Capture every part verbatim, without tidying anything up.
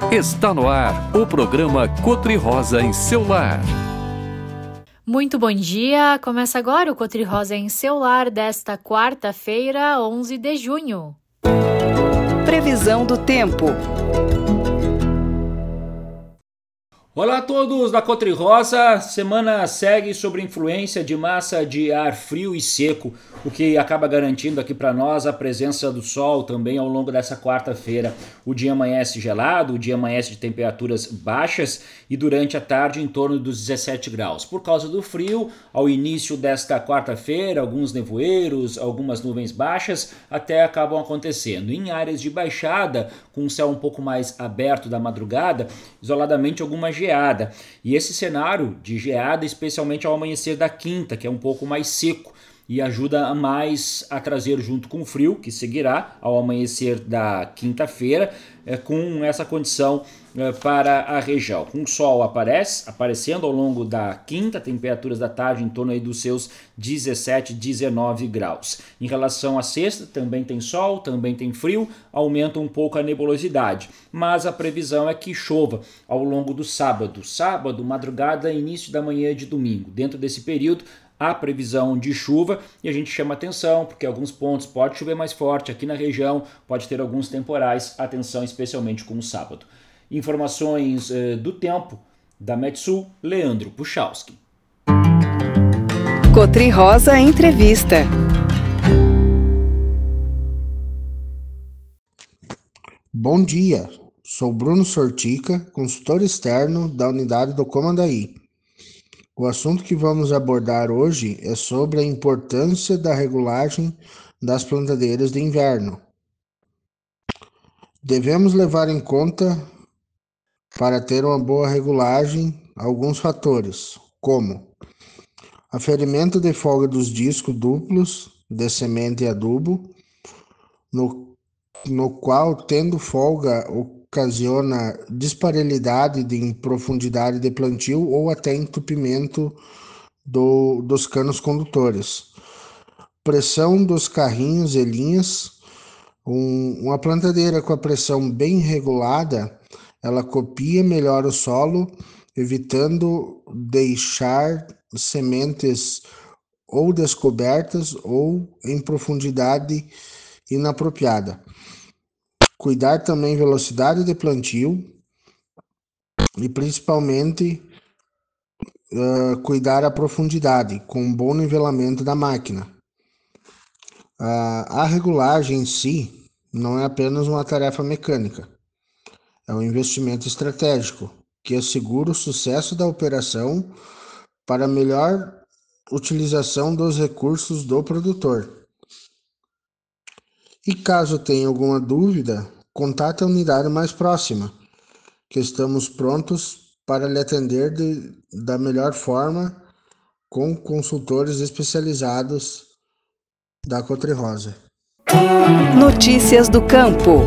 Está no ar o programa Cotri-Rosa em seu lar. Muito bom dia! Começa agora o Cotri-Rosa em seu lar desta quarta-feira, onze de junho. Previsão do tempo. Olá a todos da Cotri-Rosa. Semana segue sob influência de massa de ar frio e seco, o que acaba garantindo aqui para nós a presença do sol também ao longo dessa quarta-feira. O dia amanhece gelado, o dia amanhece de temperaturas baixas e durante a tarde em torno dos dezessete graus. Por causa do frio, ao início desta quarta-feira, alguns nevoeiros, algumas nuvens baixas até acabam acontecendo. Em áreas de baixada, com o céu um pouco mais aberto da madrugada, isoladamente alguma geada. E esse cenário de geada, especialmente ao amanhecer da quinta, que é um pouco mais seco e ajuda mais a trazer junto com o frio, que seguirá ao amanhecer da quinta-feira, é, com essa condição é, para a região. Com o sol aparece, aparecendo ao longo da quinta, temperaturas da tarde em torno aí dos seus dezessete, dezenove graus. Em relação à sexta, também tem sol, também tem frio, aumenta um pouco a nebulosidade, mas a previsão é que chova ao longo do sábado. Sábado, madrugada, início da manhã de domingo. Dentro desse período, há previsão de chuva e a gente chama atenção porque alguns pontos pode chover mais forte aqui na região, pode ter alguns temporais, atenção especialmente com o sábado. Informações eh, do tempo da Metsul, Leandro Puchalski. Cotri-Rosa Entrevista. Bom dia, sou Bruno Sortica, consultor externo da unidade do Comandaí. O assunto que vamos abordar hoje é sobre a importância da regulagem das plantadeiras de inverno. Devemos levar em conta, para ter uma boa regulagem, alguns fatores, como aferimento de folga dos discos duplos de semente e adubo, no, no qual, tendo folga, ocasiona disparidade em profundidade de plantio ou até entupimento do, dos canos condutores. Pressão dos carrinhos e linhas. Um, uma plantadeira com a pressão bem regulada, ela copia melhor o solo, evitando deixar sementes ou descobertas ou em profundidade inapropriada. Cuidar também velocidade de plantio e principalmente uh, cuidar a profundidade com um bom nivelamento da máquina. Uh, a regulagem em si não é apenas uma tarefa mecânica, é um investimento estratégico que assegura o sucesso da operação para a melhor utilização dos recursos do produtor. E caso tenha alguma dúvida, contate a unidade mais próxima, que estamos prontos para lhe atender de, da melhor forma com consultores especializados da Cotri-Rosa. Notícias do campo.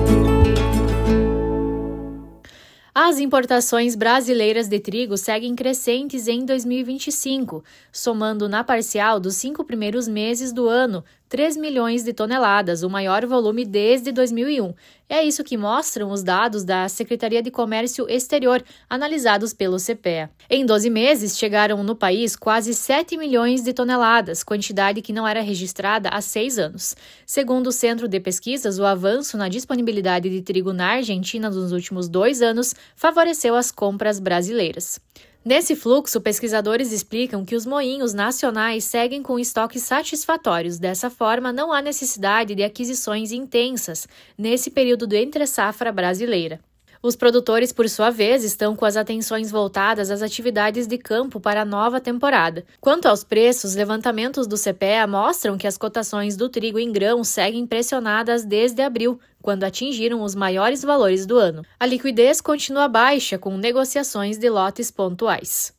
As importações brasileiras de trigo seguem crescentes em dois mil e vinte e cinco, somando na parcial dos cinco primeiros meses do ano três milhões de toneladas, o maior volume desde dois mil e um. É isso que mostram os dados da Secretaria de Comércio Exterior, analisados pelo C P E A. Em doze meses, chegaram no país quase sete milhões de toneladas, quantidade que não era registrada há seis anos. Segundo o Centro de Pesquisas, o avanço na disponibilidade de trigo na Argentina nos últimos dois anos favoreceu as compras brasileiras. Nesse fluxo, pesquisadores explicam que os moinhos nacionais seguem com estoques satisfatórios. Dessa forma, não há necessidade de aquisições intensas nesse período de entre-safra brasileira. Os produtores, por sua vez, estão com as atenções voltadas às atividades de campo para a nova temporada. Quanto aos preços, levantamentos do C P E A mostram que as cotações do trigo em grão seguem pressionadas desde abril, quando atingiram os maiores valores do ano. A liquidez continua baixa, com negociações de lotes pontuais.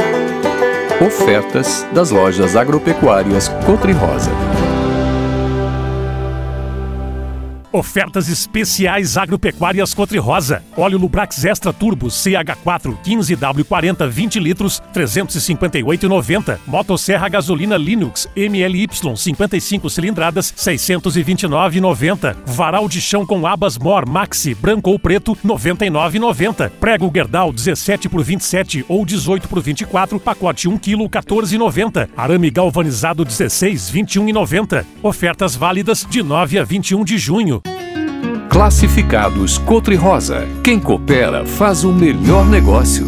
Ofertas das lojas agropecuárias Cotri-Rosa. Ofertas especiais agropecuárias Cotri Rosa. Óleo Lubrax Extra Turbo C H quatro quinze W quarenta vinte litros, trezentos e cinquenta e oito reais e noventa centavos. Motosserra gasolina Linux M L Y cinquenta e cinco cilindradas, seiscentos e vinte e nove reais e noventa centavos. Varal de chão com abas Mor Maxi branco ou preto, noventa e nove reais e noventa centavos. Prego Gerdau dezessete por vinte e sete ou dezoito por vinte e quatro, pacote um quilo, quatorze reais e noventa centavos. Arame galvanizado dezesseis, vinte e um reais e noventa centavos. Ofertas válidas de nove a vinte e um de junho. Classificados Cotri Rosa. Quem coopera faz o melhor negócio.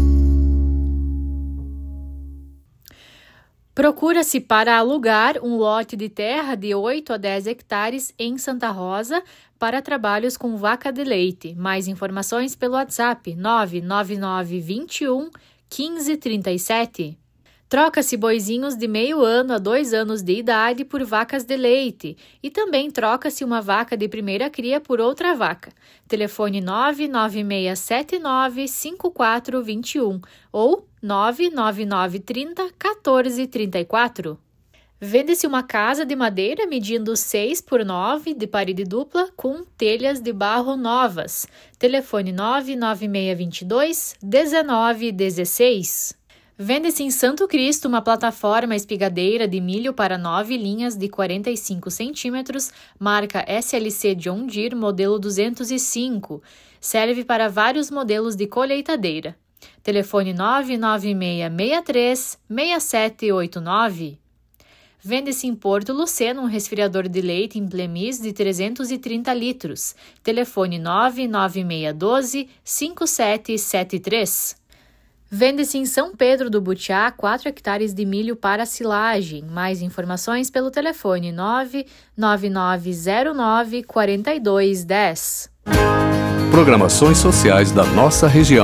Procura-se para alugar um lote de terra de oito a dez hectares em Santa Rosa para trabalhos com vaca de leite. Mais informações pelo WhatsApp nove nove nove, vinte e um, quinze, trinta e sete. Troca-se boizinhos de meio ano a dois anos de idade por vacas de leite e também troca-se uma vaca de primeira cria por outra vaca. Telefone nove nove seis sete nove, cinco quatro dois um ou nove nove nove, trinta, quatorze, trinta e quatro. Vende-se uma casa de madeira medindo seis por nove de parede dupla com telhas de barro novas. Telefone nove nove seis, vinte e dois, dezenove, dezesseis. Vende-se em Santo Cristo uma plataforma espigadeira de milho para nove linhas de quarenta e cinco centímetros, marca S L C John Deere, modelo duzentos e cinco. Serve para vários modelos de colheitadeira. Telefone nove nove seis, seis três, seis sete oito nove. Vende-se em Porto Luceno um resfriador de leite em Plemis de trezentos e trinta litros. Telefone nove nove seis um dois, cinco sete sete três. Vende-se em São Pedro do Butiá quatro hectares de milho para silagem. Mais informações pelo telefone nove nove nove zero nove, quatro dois um zero. Programações sociais da nossa região.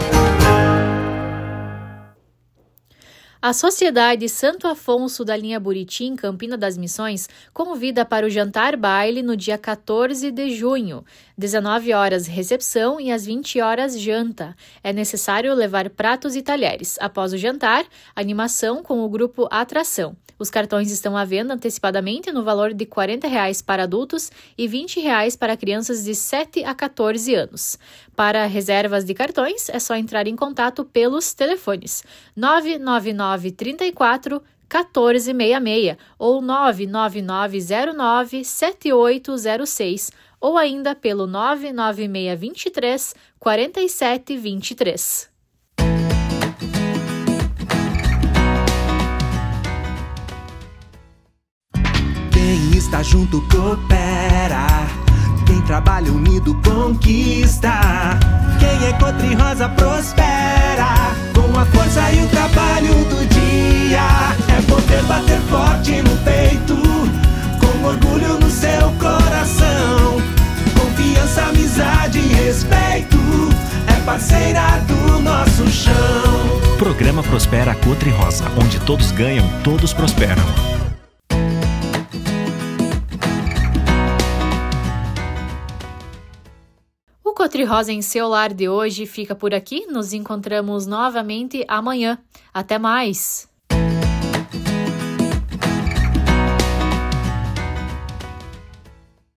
A Sociedade Santo Afonso da linha Buriti, em Campina das Missões, convida para o jantar baile no dia quatorze de junho. dezenove horas recepção e às vinte horas janta. É necessário levar pratos e talheres. Após o jantar, animação com o grupo Atração. Os cartões estão à venda antecipadamente no valor de quarenta reais para adultos e vinte reais para crianças de sete a quatorze anos. Para reservas de cartões, é só entrar em contato pelos telefones nove nove nove, trinta e quatro, quatorze sessenta e seis ou nove nove nove zero nove, sete oito zero seis ou ainda pelo nove nove seis, vinte e três, quarenta e sete, vinte e três. Quem está junto coopera, quem trabalha unido conquista. Quem é Cotri Rosa prospera, com a força e o trabalho do dia. É poder bater forte no peito, com orgulho no seu coração. Confiança, amizade e respeito, é parceira do nosso chão. Programa Prospera Cotri Rosa, onde todos ganham, todos prosperam. O Cotri Rosa em seu lar de hoje fica por aqui. Nos encontramos novamente amanhã. Até mais!